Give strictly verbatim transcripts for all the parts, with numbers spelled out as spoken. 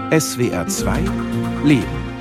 S W R zwei Leben.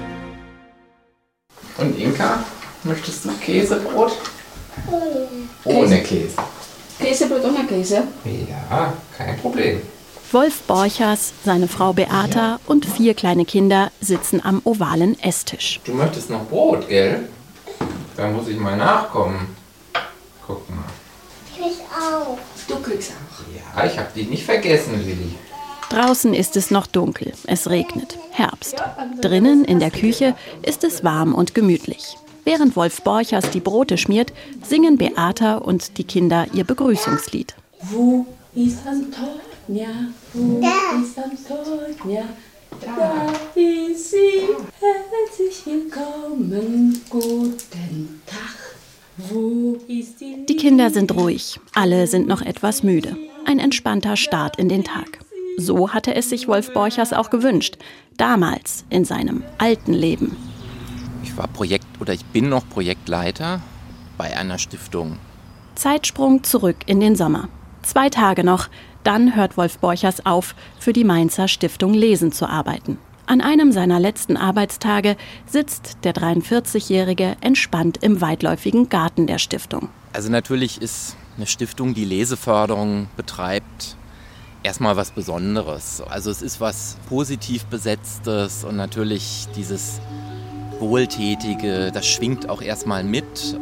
Und Inka, möchtest du Käsebrot? Ohne. Ohne Käse. Käsebrot ohne Käse? Ja, kein Problem. Wolf Borchers, seine Frau Beata und vier kleine Kinder sitzen am ovalen Esstisch. Du möchtest noch Brot, gell? Da muss ich mal nachkommen. Guck mal. Ich auch. Du kriegst auch. Ja, ich hab dich nicht vergessen, Lilli. Draußen ist es noch dunkel, es regnet, Herbst. Drinnen in der Küche ist es warm und gemütlich. Während Wolf Borchers die Brote schmiert, singen Beata und die Kinder ihr Begrüßungslied. Wo ist Antonia? Wo Da. ist Antonia? Da ist sie. Herzlich willkommen. Guten Tag. Wo ist die Die Kinder sind ruhig, alle sind noch etwas müde. Ein entspannter Start in den Tag. So hatte es sich Wolf Borchers auch gewünscht, damals in seinem alten Leben. Ich war Projekt oder ich bin noch Projektleiter bei einer Stiftung. Zeitsprung zurück in den Sommer. Zwei Tage noch, dann hört Wolf Borchers auf, für die Mainzer Stiftung Lesen zu arbeiten. An einem seiner letzten Arbeitstage sitzt der dreiundvierzigjährige entspannt im weitläufigen Garten der Stiftung. Also natürlich ist eine Stiftung, die Leseförderung betreibt, erstmal was Besonderes. Also es ist was positiv Besetztes und natürlich dieses Wohltätige, das schwingt auch erstmal mit.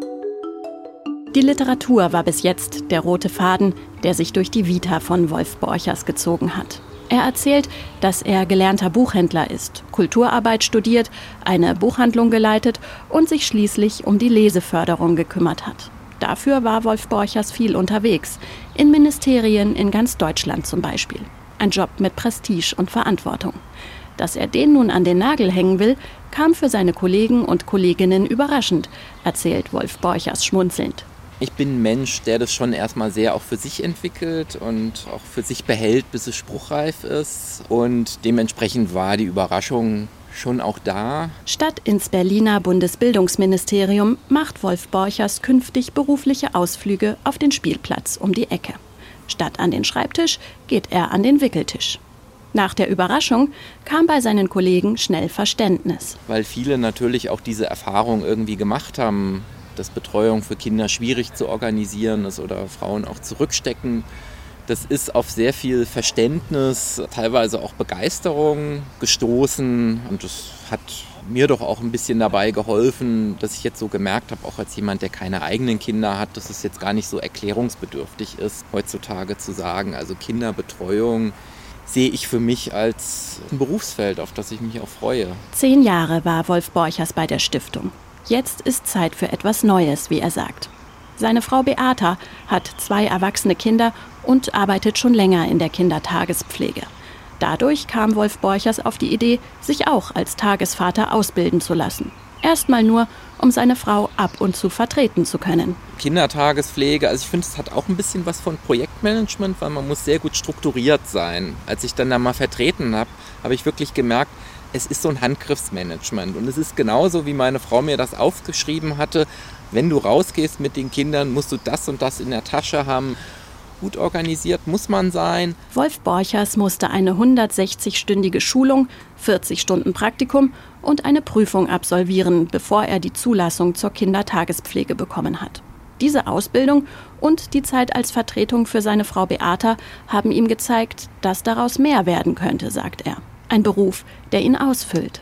Die Literatur war bis jetzt der rote Faden, der sich durch die Vita von Wolf Borchers gezogen hat. Er erzählt, dass er gelernter Buchhändler ist, Kulturarbeit studiert, eine Buchhandlung geleitet und sich schließlich um die Leseförderung gekümmert hat. Dafür war Wolf Borchers viel unterwegs, in Ministerien in ganz Deutschland zum Beispiel. Ein Job mit Prestige und Verantwortung. Dass er den nun an den Nagel hängen will, kam für seine Kollegen und Kolleginnen überraschend, erzählt Wolf Borchers schmunzelnd. Ich bin ein Mensch, der das schon erstmal sehr auch für sich entwickelt und auch für sich behält, bis es spruchreif ist. Und dementsprechend war die Überraschung schon auch da. Statt ins Berliner Bundesbildungsministerium macht Wolf Borchers künftig berufliche Ausflüge auf den Spielplatz um die Ecke. Statt an den Schreibtisch geht er an den Wickeltisch. Nach der Überraschung kam bei seinen Kollegen schnell Verständnis. Weil viele natürlich auch diese Erfahrung irgendwie gemacht haben, dass Betreuung für Kinder schwierig zu organisieren ist oder Frauen auch zurückstecken. Das ist auf sehr viel Verständnis, teilweise auch Begeisterung gestoßen. Und das hat mir doch auch ein bisschen dabei geholfen, dass ich jetzt so gemerkt habe, auch als jemand, der keine eigenen Kinder hat, dass es jetzt gar nicht so erklärungsbedürftig ist, heutzutage zu sagen, also Kinderbetreuung sehe ich für mich als ein Berufsfeld, auf das ich mich auch freue. Zehn Jahre war Wolf Borchers bei der Stiftung. Jetzt ist Zeit für etwas Neues, wie er sagt. Seine Frau Beata hat zwei erwachsene Kinder und arbeitet schon länger in der Kindertagespflege. Dadurch kam Wolf Borchers auf die Idee, sich auch als Tagesvater ausbilden zu lassen. Erstmal nur, um seine Frau ab und zu vertreten zu können. Kindertagespflege, also ich finde, es hat auch ein bisschen was von Projektmanagement, weil man muss sehr gut strukturiert sein. Als ich dann da mal vertreten habe, habe ich wirklich gemerkt, es ist so ein Handgriffsmanagement. Und es ist genauso, wie meine Frau mir das aufgeschrieben hatte. Wenn du rausgehst mit den Kindern, musst du das und das in der Tasche haben. Gut organisiert muss man sein. Wolf Borchers musste eine hundertsechzigstündige Schulung, vierzig Stunden Praktikum und eine Prüfung absolvieren, bevor er die Zulassung zur Kindertagespflege bekommen hat. Diese Ausbildung und die Zeit als Vertretung für seine Frau Beata haben ihm gezeigt, dass daraus mehr werden könnte, sagt er. Ein Beruf, der ihn ausfüllt.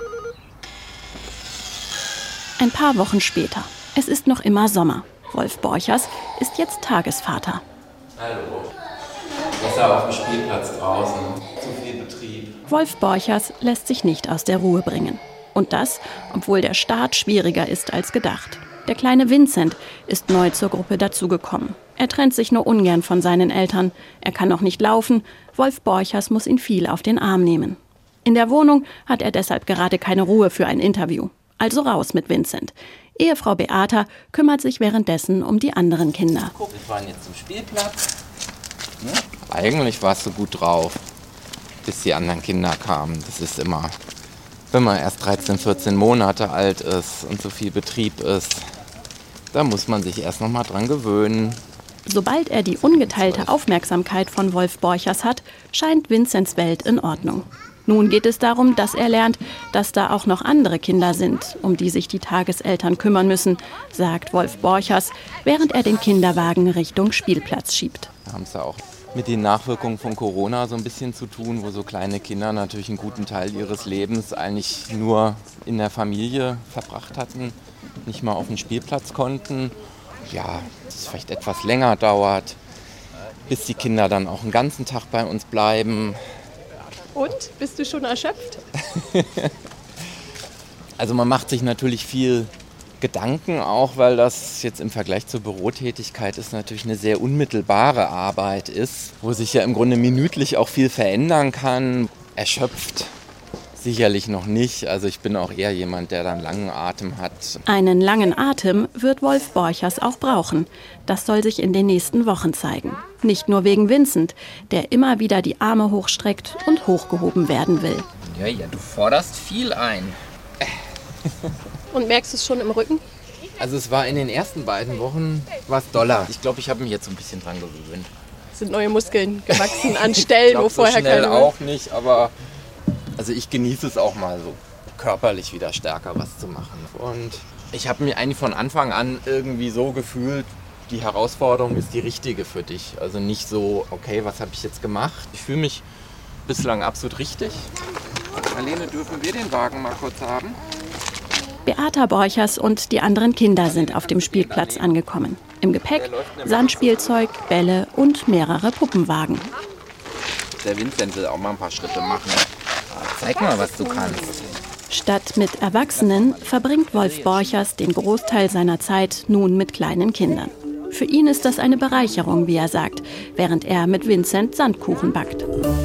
Ein paar Wochen später. Es ist noch immer Sommer. Wolf Borchers ist jetzt Tagesvater. Hallo. Wasser auf dem Spielplatz draußen. Zu viel Betrieb. Wolf Borchers lässt sich nicht aus der Ruhe bringen. Und das, obwohl der Start schwieriger ist als gedacht. Der kleine Vincent ist neu zur Gruppe dazugekommen. Er trennt sich nur ungern von seinen Eltern. Er kann noch nicht laufen. Wolf Borchers muss ihn viel auf den Arm nehmen. In der Wohnung hat er deshalb gerade keine Ruhe für ein Interview. Also raus mit Vincent. Ehefrau Beata kümmert sich währenddessen um die anderen Kinder. Wir fahren jetzt zum Spielplatz. Ne? Eigentlich warst du gut drauf, bis die anderen Kinder kamen. Das ist immer, wenn man erst dreizehn, vierzehn Monate alt ist und so viel Betrieb ist, da muss man sich erst noch mal dran gewöhnen. Sobald er die ungeteilte Aufmerksamkeit von Wolf Borchers hat, scheint Vincents Welt in Ordnung. Nun geht es darum, dass er lernt, dass da auch noch andere Kinder sind, um die sich die Tageseltern kümmern müssen, sagt Wolf Borchers, während er den Kinderwagen Richtung Spielplatz schiebt. Wir haben es ja auch mit den Nachwirkungen von Corona so ein bisschen zu tun, wo so kleine Kinder natürlich einen guten Teil ihres Lebens eigentlich nur in der Familie verbracht hatten, nicht mal auf den Spielplatz konnten. Ja, dass es vielleicht etwas länger dauert, bis die Kinder dann auch einen ganzen Tag bei uns bleiben. Und? Bist du schon erschöpft? Also man macht sich natürlich viel Gedanken auch, weil das jetzt im Vergleich zur Bürotätigkeit ist natürlich eine sehr unmittelbare Arbeit ist, wo sich ja im Grunde minütlich auch viel verändern kann. Erschöpft sicherlich noch nicht. Also ich bin auch eher jemand, der dann langen Atem hat. Einen langen Atem wird Wolf Borchers auch brauchen. Das soll sich in den nächsten Wochen zeigen. Nicht nur wegen Vincent, der immer wieder die Arme hochstreckt und hochgehoben werden will. Ja, ja, du forderst viel ein. Und merkst du es schon im Rücken? Also es war in den ersten beiden Wochen was doller. Ich glaube, ich habe mich jetzt so ein bisschen dran gewöhnt. Sind neue Muskeln gewachsen an Stellen, glaub, wo vorher so schnell keine auch nicht, aber also ich genieße es auch mal so körperlich wieder stärker was zu machen. Und ich habe mich eigentlich von Anfang an irgendwie so gefühlt, die Herausforderung ist die richtige für dich. Also nicht so, okay, was habe ich jetzt gemacht? Ich fühle mich bislang absolut richtig. Marlene, dürfen wir den Wagen mal kurz haben? Beata Borchers und die anderen Kinder sind auf dem Spielplatz angekommen. Im Gepäck Sandspielzeug, Bälle und mehrere Puppenwagen. Der Vincent will auch mal ein paar Schritte machen. Zeig mal, was du kannst. Statt mit Erwachsenen verbringt Wolf Borchers den Großteil seiner Zeit nun mit kleinen Kindern. Für ihn ist das eine Bereicherung, wie er sagt, während er mit Vincent Sandkuchen backt.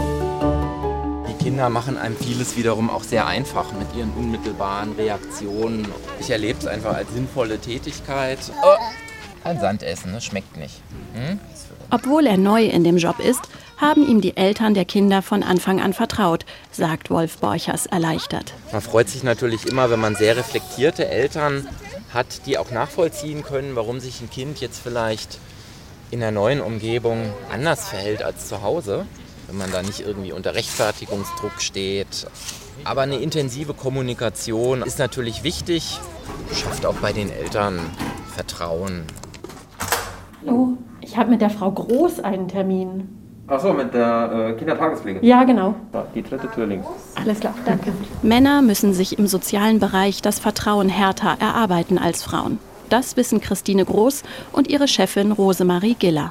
Die Kinder machen einem vieles wiederum auch sehr einfach mit ihren unmittelbaren Reaktionen. Ich erlebe es einfach als sinnvolle Tätigkeit. Oh, ein Sandessen, das schmeckt nicht. Hm? Obwohl er neu in dem Job ist, haben ihm die Eltern der Kinder von Anfang an vertraut, sagt Wolf Borchers erleichtert. Man freut sich natürlich immer, wenn man sehr reflektierte Eltern hat, die auch nachvollziehen können, warum sich ein Kind jetzt vielleicht in der neuen Umgebung anders verhält als zu Hause. Wenn man da nicht irgendwie unter Rechtfertigungsdruck steht. Aber eine intensive Kommunikation ist natürlich wichtig, schafft auch bei den Eltern Vertrauen. Hallo, ich habe mit der Frau Groß einen Termin. Ach so, mit der äh, Kindertagespflege? Ja, genau. Ja, die dritte Tür links. Alles klar, danke. Männer müssen sich im sozialen Bereich das Vertrauen härter erarbeiten als Frauen. Das wissen Christine Groß und ihre Chefin Rosemarie Giller.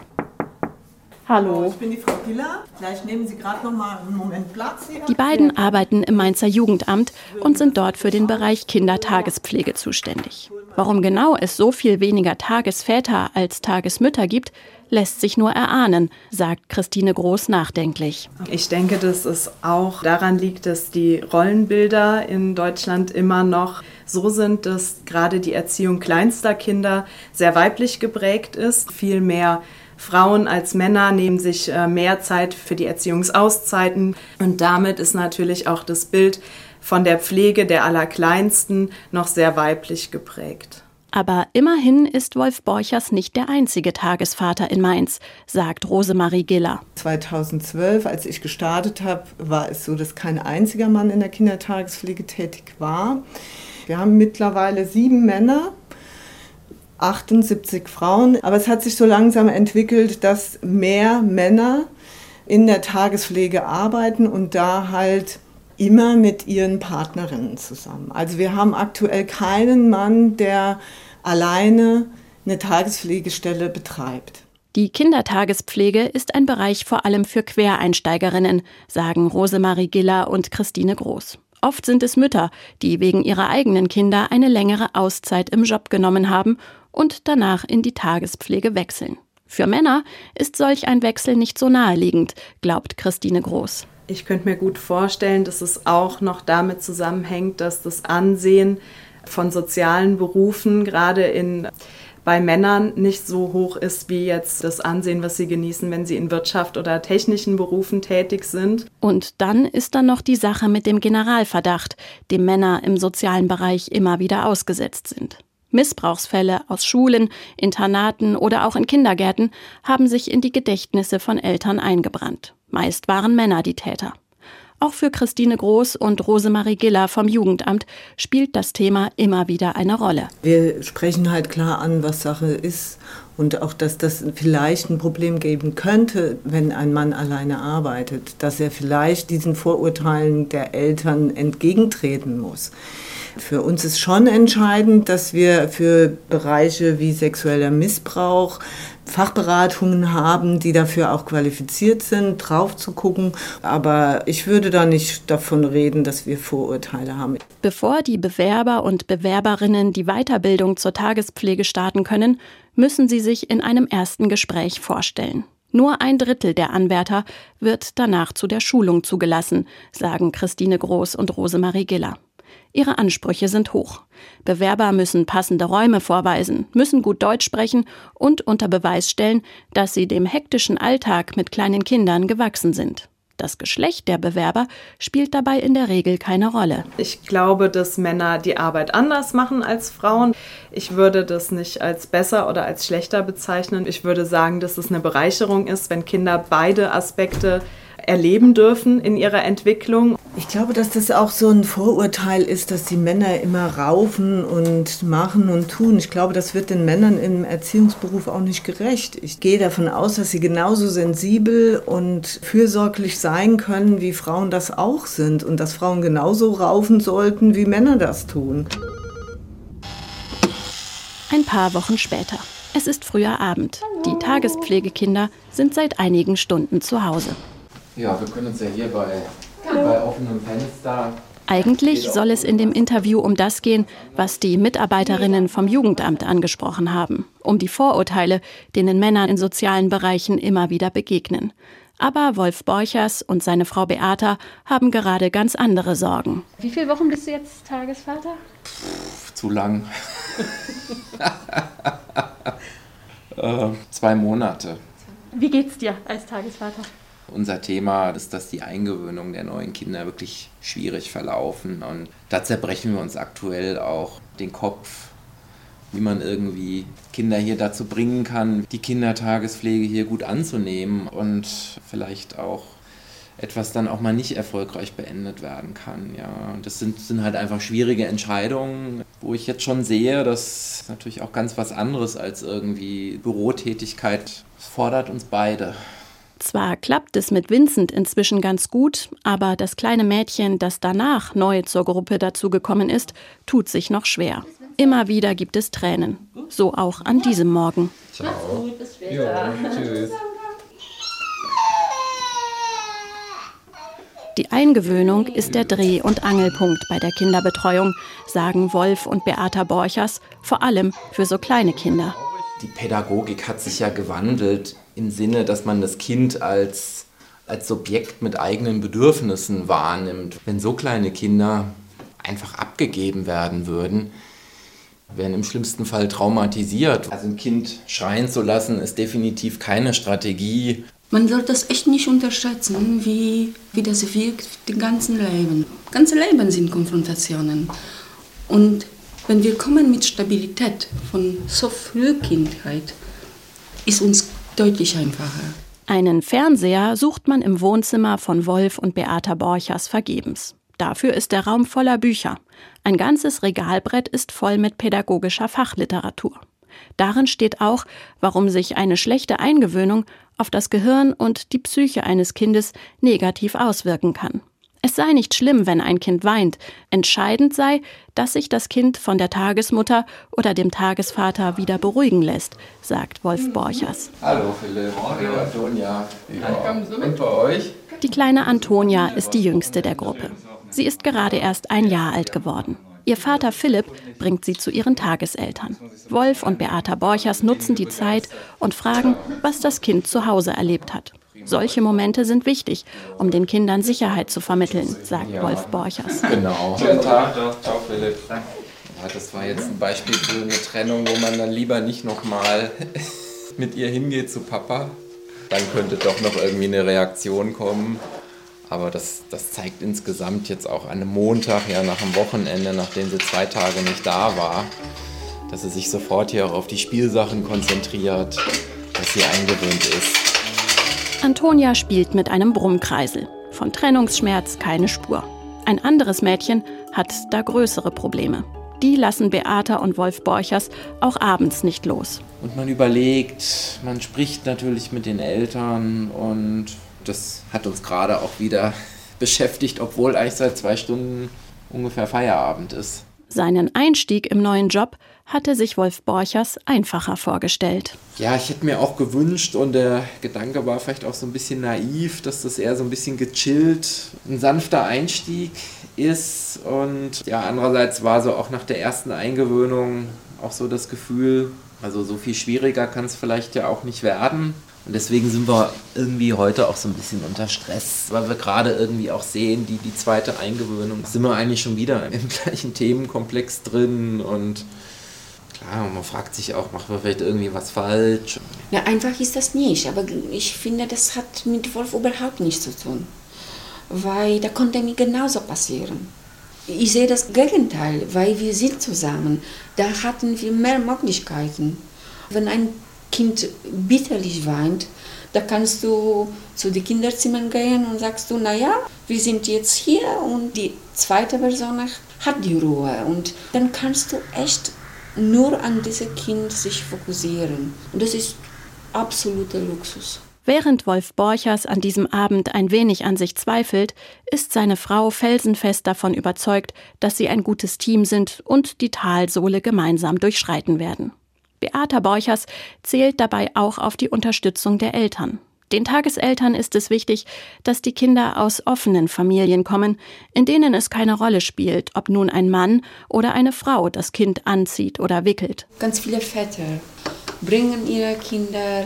Hallo. Ich bin die Frau Giller. Vielleicht nehmen Sie gerade noch mal einen Moment Platz hier. Die beiden arbeiten im Mainzer Jugendamt und sind dort für den Bereich Kindertagespflege zuständig. Warum genau es so viel weniger Tagesväter als Tagesmütter gibt, lässt sich nur erahnen, sagt Christine Groß nachdenklich. Ich denke, dass es auch daran liegt, dass die Rollenbilder in Deutschland immer noch so sind, dass gerade die Erziehung kleinster Kinder sehr weiblich geprägt ist. Viel mehr Frauen als Männer nehmen sich mehr Zeit für die Erziehungsauszeiten. Und damit ist natürlich auch das Bild von der Pflege der Allerkleinsten noch sehr weiblich geprägt. Aber immerhin ist Wolf Borchers nicht der einzige Tagesvater in Mainz, sagt Rosemarie Giller. zweitausendzwölf, als ich gestartet habe, war es so, dass kein einziger Mann in der Kindertagespflege tätig war. Wir haben mittlerweile sieben Männer, achtundsiebzig Frauen. Aber es hat sich so langsam entwickelt, dass mehr Männer in der Tagespflege arbeiten und da halt immer mit ihren Partnerinnen zusammen. Also wir haben aktuell keinen Mann, der alleine eine Tagespflegestelle betreibt. Die Kindertagespflege ist ein Bereich vor allem für Quereinsteigerinnen, sagen Rosemarie Giller und Christine Groß. Oft sind es Mütter, die wegen ihrer eigenen Kinder eine längere Auszeit im Job genommen haben und danach in die Tagespflege wechseln. Für Männer ist solch ein Wechsel nicht so naheliegend, glaubt Christine Groß. Ich könnte mir gut vorstellen, dass es auch noch damit zusammenhängt, dass das Ansehen von sozialen Berufen gerade in, bei Männern nicht so hoch ist wie jetzt das Ansehen, was sie genießen, wenn sie in Wirtschaft oder technischen Berufen tätig sind. Und dann ist da noch die Sache mit dem Generalverdacht, dem Männer im sozialen Bereich immer wieder ausgesetzt sind. Missbrauchsfälle aus Schulen, Internaten oder auch in Kindergärten haben sich in die Gedächtnisse von Eltern eingebrannt. Meist waren Männer die Täter. Auch für Christine Groß und Rosemarie Giller vom Jugendamt spielt das Thema immer wieder eine Rolle. Wir sprechen halt klar an, was Sache ist und auch, dass das vielleicht ein Problem geben könnte, wenn ein Mann alleine arbeitet, dass er vielleicht diesen Vorurteilen der Eltern entgegentreten muss. Für uns ist schon entscheidend, dass wir für Bereiche wie sexueller Missbrauch Fachberatungen haben, die dafür auch qualifiziert sind, drauf zu gucken. Aber ich würde da nicht davon reden, dass wir Vorurteile haben. Bevor die Bewerber und Bewerberinnen die Weiterbildung zur Tagespflege starten können, müssen sie sich in einem ersten Gespräch vorstellen. Nur ein Drittel der Anwärter wird danach zu der Schulung zugelassen, sagen Christine Groß und Rosemarie Giller. Ihre Ansprüche sind hoch. Bewerber müssen passende Räume vorweisen, müssen gut Deutsch sprechen und unter Beweis stellen, dass sie dem hektischen Alltag mit kleinen Kindern gewachsen sind. Das Geschlecht der Bewerber spielt dabei in der Regel keine Rolle. Ich glaube, dass Männer die Arbeit anders machen als Frauen. Ich würde das nicht als besser oder als schlechter bezeichnen. Ich würde sagen, dass es eine Bereicherung ist, wenn Kinder beide Aspekte erleben dürfen in ihrer Entwicklung. Ich glaube, dass das auch so ein Vorurteil ist, dass die Männer immer raufen und machen und tun. Ich glaube, das wird den Männern im Erziehungsberuf auch nicht gerecht. Ich gehe davon aus, dass sie genauso sensibel und fürsorglich sein können, wie Frauen das auch sind. Und dass Frauen genauso raufen sollten, wie Männer das tun. Ein paar Wochen später. Es ist früher Abend. Die Tagespflegekinder sind seit einigen Stunden zu Hause. Ja, wir können uns ja hier bei, bei offenem Fenster... Eigentlich soll es in dem Interview um das gehen, was die Mitarbeiterinnen vom Jugendamt angesprochen haben. Um die Vorurteile, denen Männer in sozialen Bereichen immer wieder begegnen. Aber Wolf Borchers und seine Frau Beata haben gerade ganz andere Sorgen. Wie viele Wochen bist du jetzt Tagesvater? Pff, zu lang. äh, zwei Monate. Wie geht's dir als Tagesvater? Unser Thema ist, dass die Eingewöhnung der neuen Kinder wirklich schwierig verlaufen. Und da zerbrechen wir uns aktuell auch den Kopf, wie man irgendwie Kinder hier dazu bringen kann, die Kindertagespflege hier gut anzunehmen und vielleicht auch etwas dann auch mal nicht erfolgreich beendet werden kann. Ja, und das sind, sind halt einfach schwierige Entscheidungen, wo ich jetzt schon sehe, dass natürlich auch ganz was anderes als irgendwie Bürotätigkeit fordert uns beide. Zwar klappt es mit Vincent inzwischen ganz gut, aber das kleine Mädchen, das danach neu zur Gruppe dazugekommen ist, tut sich noch schwer. Immer wieder gibt es Tränen. So auch an diesem Morgen. Ciao. Bis später. Jo, tschüss. Die Eingewöhnung ist der Dreh- und Angelpunkt bei der Kinderbetreuung, sagen Wolf und Beata Borchers, vor allem für so kleine Kinder. Die Pädagogik hat sich ja gewandelt im Sinne, dass man das Kind als, als Subjekt mit eigenen Bedürfnissen wahrnimmt. Wenn so kleine Kinder einfach abgegeben werden würden, werden im schlimmsten Fall traumatisiert. Also ein Kind schreien zu lassen, ist definitiv keine Strategie. Man sollte das echt nicht unterschätzen, wie, wie das wirkt, den ganzen Leben. Das ganze Leben sind Konfrontationen. Und wenn wir kommen mit Stabilität von so früher Kindheit, ist uns deutlich einfacher. Einen Fernseher sucht man im Wohnzimmer von Wolf und Beata Borchers vergebens. Dafür ist der Raum voller Bücher. Ein ganzes Regalbrett ist voll mit pädagogischer Fachliteratur. Darin steht auch, warum sich eine schlechte Eingewöhnung auf das Gehirn und die Psyche eines Kindes negativ auswirken kann. Es sei nicht schlimm, wenn ein Kind weint. Entscheidend sei, dass sich das Kind von der Tagesmutter oder dem Tagesvater wieder beruhigen lässt, sagt Wolf Borchers. Hallo Philipp, hallo Antonia. Ja. Und bei euch? Die kleine Antonia ist die jüngste der Gruppe. Sie ist gerade erst ein Jahr alt geworden. Ihr Vater Philipp bringt sie zu ihren Tageseltern. Wolf und Beata Borchers nutzen die Zeit und fragen, was das Kind zu Hause erlebt hat. Solche Momente sind wichtig, um den Kindern Sicherheit zu vermitteln, sagt ja. Wolf Borchers. Genau. Schönen Tag. Ciao, Philipp. Ja, das war jetzt ein Beispiel für eine Trennung, wo man dann lieber nicht nochmal mit ihr hingeht zu Papa. Dann könnte doch noch irgendwie eine Reaktion kommen. Aber das, das zeigt insgesamt jetzt auch an einem Montag, ja, nach dem Wochenende, nachdem sie zwei Tage nicht da war, dass sie sich sofort hier auch auf die Spielsachen konzentriert, dass sie eingewöhnt ist. Antonia spielt mit einem Brummkreisel. Von Trennungsschmerz keine Spur. Ein anderes Mädchen hat da größere Probleme. Die lassen Beata und Wolf Borchers auch abends nicht los. Und man überlegt, man spricht natürlich mit den Eltern und das hat uns gerade auch wieder beschäftigt, obwohl eigentlich seit zwei Stunden ungefähr Feierabend ist. Seinen Einstieg im neuen Job hatte sich Wolf Borchers einfacher vorgestellt. Ja, ich hätte mir auch gewünscht und der Gedanke war vielleicht auch so ein bisschen naiv, dass das eher so ein bisschen gechillt, ein sanfter Einstieg ist. Und ja, andererseits war so auch nach der ersten Eingewöhnung auch so das Gefühl, also so viel schwieriger kann es vielleicht ja auch nicht werden. Und deswegen sind wir irgendwie heute auch so ein bisschen unter Stress, weil wir gerade irgendwie auch sehen, die, die zweite Eingewöhnung, sind wir eigentlich schon wieder im gleichen Themenkomplex drin und klar, man fragt sich auch, machen wir vielleicht irgendwie was falsch? Na, einfach ist das nicht, aber ich finde, das hat mit Wolf überhaupt nichts zu tun, weil da konnte mir genauso passieren. Ich sehe das Gegenteil, weil wir sind zusammen, da hatten wir mehr Möglichkeiten. Wenn ein Kind bitterlich weint, da kannst du zu den Kinderzimmern gehen und sagst du, naja, wir sind jetzt hier und die zweite Person hat die Ruhe und dann kannst du echt nur an dieses Kind sich fokussieren und das ist absoluter Luxus. Während Wolf Borchers an diesem Abend ein wenig an sich zweifelt, ist seine Frau felsenfest davon überzeugt, dass sie ein gutes Team sind und die Talsohle gemeinsam durchschreiten werden. Beata Borchers zählt dabei auch auf die Unterstützung der Eltern. Den Tageseltern ist es wichtig, dass die Kinder aus offenen Familien kommen, in denen es keine Rolle spielt, ob nun ein Mann oder eine Frau das Kind anzieht oder wickelt. Ganz viele Väter bringen ihre Kinder,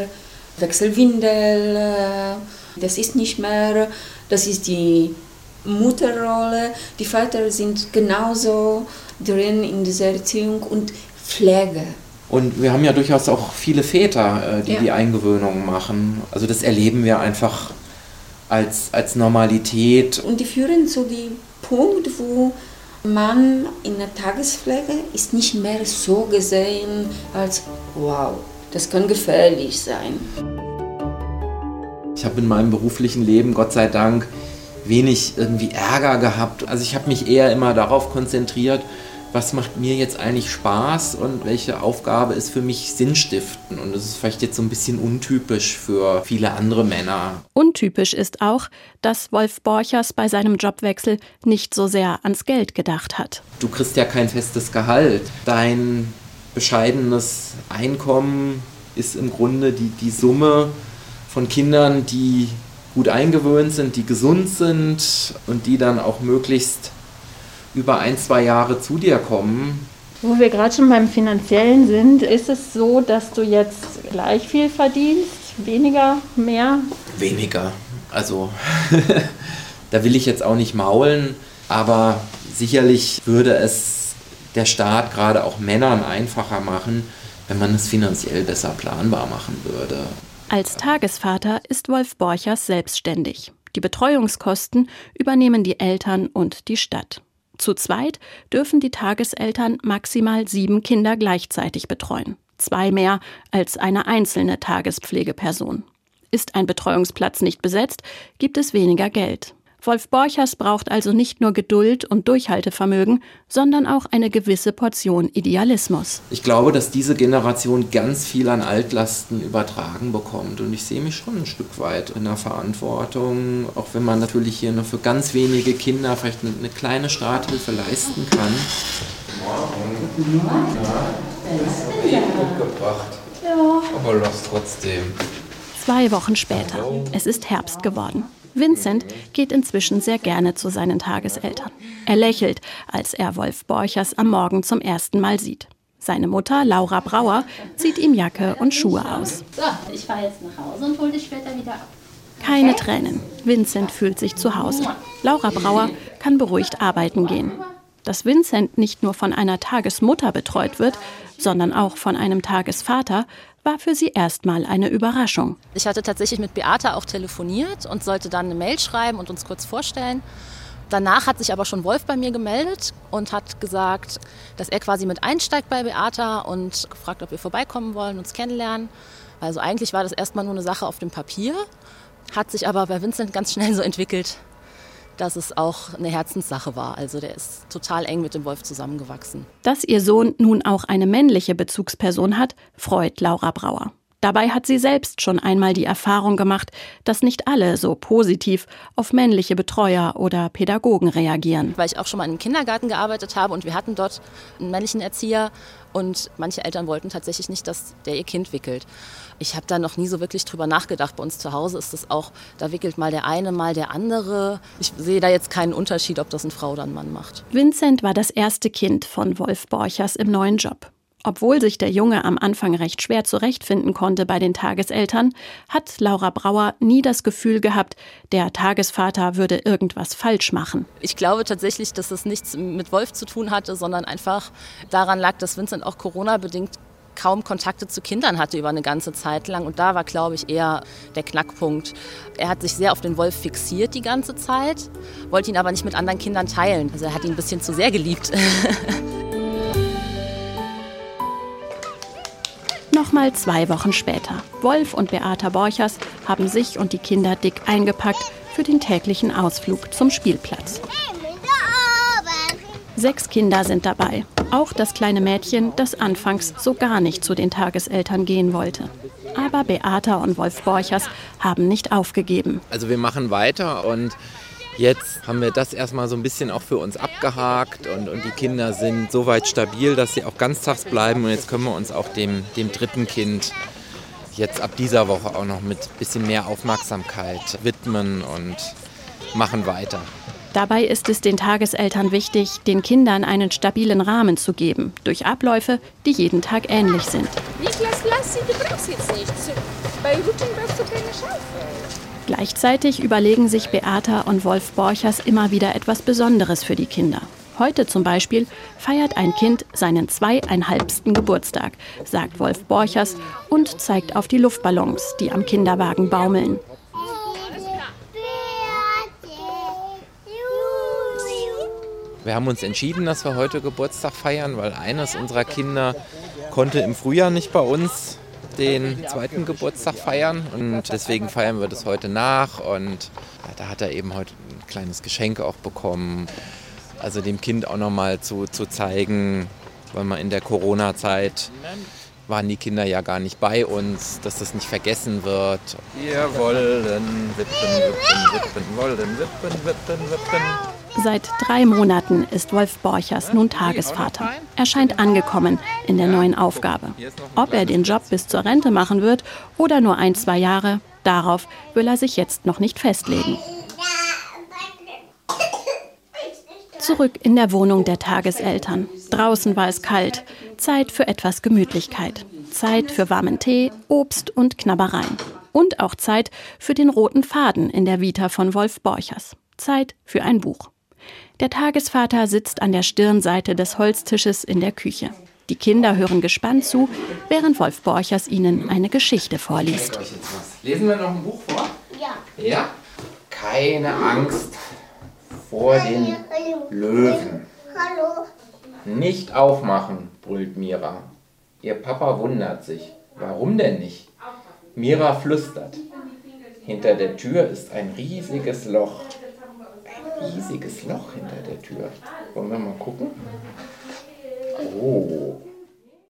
Wechselwindel, das ist nicht mehr, das ist die Mutterrolle. Die Väter sind genauso drin in dieser Erziehung und Pflege. Und wir haben ja durchaus auch viele Väter, die ja. die Eingewöhnung machen. Also das erleben wir einfach als, als Normalität. Und die führen zu dem Punkt, wo man in der Tagespflege ist nicht mehr so gesehen als wow, das kann gefährlich sein. Ich habe in meinem beruflichen Leben, Gott sei Dank, wenig irgendwie Ärger gehabt. Also ich habe mich eher immer darauf konzentriert, was macht mir jetzt eigentlich Spaß und welche Aufgabe ist für mich sinnstiftend. Und das ist vielleicht jetzt so ein bisschen untypisch für viele andere Männer. Untypisch ist auch, dass Wolf Borchers bei seinem Jobwechsel nicht so sehr ans Geld gedacht hat. Du kriegst ja kein festes Gehalt. Dein bescheidenes Einkommen ist im Grunde die, die Summe von Kindern, die gut eingewöhnt sind, die gesund sind und die dann auch möglichst über ein, zwei Jahre zu dir kommen. Wo wir gerade schon beim Finanziellen sind, ist es so, dass du jetzt gleich viel verdienst? Weniger, mehr? Weniger. Also da will ich jetzt auch nicht maulen, aber sicherlich würde es der Staat gerade auch Männern einfacher machen, wenn man es finanziell besser planbar machen würde. Als Tagesvater ist Wolf Borchers selbstständig. Die Betreuungskosten übernehmen die Eltern und die Stadt. Zu zweit dürfen die Tageseltern maximal sieben Kinder gleichzeitig betreuen. Zwei mehr als eine einzelne Tagespflegeperson. Ist ein Betreuungsplatz nicht besetzt, gibt es weniger Geld. Wolf Borchers braucht also nicht nur Geduld und Durchhaltevermögen, sondern auch eine gewisse Portion Idealismus. Ich glaube, dass diese Generation ganz viel an Altlasten übertragen bekommt. Und ich sehe mich schon ein Stück weit in der Verantwortung, auch wenn man natürlich hier nur für ganz wenige Kinder vielleicht eine, eine kleine Starthilfe leisten kann. Guten Morgen. Ja, mitgebracht. Ja. Aber los trotzdem. Zwei Wochen später. Es ist Herbst geworden. Vincent geht inzwischen sehr gerne zu seinen Tageseltern. Er lächelt, als er Wolf Borchers am Morgen zum ersten Mal sieht. Seine Mutter, Laura Brauer, zieht ihm Jacke und Schuhe aus. So, ich fahre jetzt nach Hause und hole dich später wieder ab. Keine Tränen. Vincent fühlt sich zu Hause. Laura Brauer kann beruhigt arbeiten gehen. Dass Vincent nicht nur von einer Tagesmutter betreut wird, sondern auch von einem Tagesvater, war für sie erstmal eine Überraschung. Ich hatte tatsächlich mit Beata auch telefoniert und sollte dann eine Mail schreiben und uns kurz vorstellen. Danach hat sich aber schon Wolf bei mir gemeldet und hat gesagt, dass er quasi mit einsteigt bei Beata und gefragt, ob wir vorbeikommen wollen, uns kennenlernen. Also eigentlich war das erstmal nur eine Sache auf dem Papier, hat sich aber bei Vincent ganz schnell so entwickelt, dass es auch eine Herzenssache war. Also der ist total eng mit dem Wolf zusammengewachsen. Dass ihr Sohn nun auch eine männliche Bezugsperson hat, freut Laura Brauer. Dabei hat sie selbst schon einmal die Erfahrung gemacht, dass nicht alle so positiv auf männliche Betreuer oder Pädagogen reagieren. Weil ich auch schon mal in einem Kindergarten gearbeitet habe und wir hatten dort einen männlichen Erzieher und manche Eltern wollten tatsächlich nicht, dass der ihr Kind wickelt. Ich habe da noch nie so wirklich drüber nachgedacht. Bei uns zu Hause ist es auch, da wickelt mal der eine, mal der andere. Ich sehe da jetzt keinen Unterschied, ob das eine Frau oder ein Mann macht. Vincent war das erste Kind von Wolf Borchers im neuen Job. Obwohl sich der Junge am Anfang recht schwer zurechtfinden konnte bei den Tageseltern, hat Laura Brauer nie das Gefühl gehabt, der Tagesvater würde irgendwas falsch machen. Ich glaube tatsächlich, dass es nichts mit Wolf zu tun hatte, sondern einfach daran lag, dass Vincent auch Corona-bedingt kaum Kontakte zu Kindern hatte über eine ganze Zeit lang. Und da war, glaube ich, eher der Knackpunkt. Er hat sich sehr auf den Wolf fixiert die ganze Zeit, wollte ihn aber nicht mit anderen Kindern teilen. Also er hat ihn ein bisschen zu sehr geliebt. Nochmal zwei Wochen später. Wolf und Beata Borchers haben sich und die Kinder dick eingepackt für den täglichen Ausflug zum Spielplatz. Sechs Kinder sind dabei. Auch das kleine Mädchen, das anfangs so gar nicht zu den Tageseltern gehen wollte. Aber Beata und Wolf Borchers haben nicht aufgegeben. Also wir machen weiter und jetzt haben wir das erstmal so ein bisschen auch für uns abgehakt und, und die Kinder sind so weit stabil, dass sie auch ganztags bleiben und jetzt können wir uns auch dem, dem dritten Kind jetzt ab dieser Woche auch noch mit ein bisschen mehr Aufmerksamkeit widmen und machen weiter. Dabei ist es den Tageseltern wichtig, den Kindern einen stabilen Rahmen zu geben, durch Abläufe, die jeden Tag ähnlich sind. Niklas, lass sie, du brauchst jetzt nichts. Bei Routine brauchst du keine Schaufel. Gleichzeitig überlegen sich Beata und Wolf Borchers immer wieder etwas Besonderes für die Kinder. Heute zum Beispiel feiert ein Kind seinen zweieinhalbsten Geburtstag, sagt Wolf Borchers und zeigt auf die Luftballons, die am Kinderwagen baumeln. Wir haben uns entschieden, dass wir heute Geburtstag feiern, weil eines unserer Kinder konnte im Frühjahr nicht bei uns den zweiten Geburtstag feiern und deswegen feiern wir das heute nach und da hat er eben heute ein kleines Geschenk auch bekommen, also dem Kind auch nochmal zu, zu zeigen, weil man in der Corona-Zeit waren die Kinder ja gar nicht bei uns, dass das nicht vergessen wird. Wir wollen wippen, wippen, wippen, wollen wippen, wippen, wippen. Seit drei Monaten ist Wolf Borchers nun Tagesvater. Er scheint angekommen in der neuen Aufgabe. Ob er den Job bis zur Rente machen wird oder nur ein, zwei Jahre, darauf will er sich jetzt noch nicht festlegen. Zurück in der Wohnung der Tageseltern. Draußen war es kalt. Zeit für etwas Gemütlichkeit. Zeit für warmen Tee, Obst und Knabbereien. Und auch Zeit für den roten Faden in der Vita von Wolf Borchers. Zeit für ein Buch. Der Tagesvater sitzt an der Stirnseite des Holztisches in der Küche. Die Kinder hören gespannt zu, während Wolf Borchers ihnen eine Geschichte vorliest. Lesen wir noch ein Buch vor? Ja. Ja? Keine Angst vor den Löwen. Hallo. Nicht aufmachen, brüllt Mira. Ihr Papa wundert sich. Warum denn nicht? Mira flüstert. Hinter der Tür ist ein riesiges Loch. Ein riesiges Loch hinter der Tür. Wollen wir mal gucken? Oh,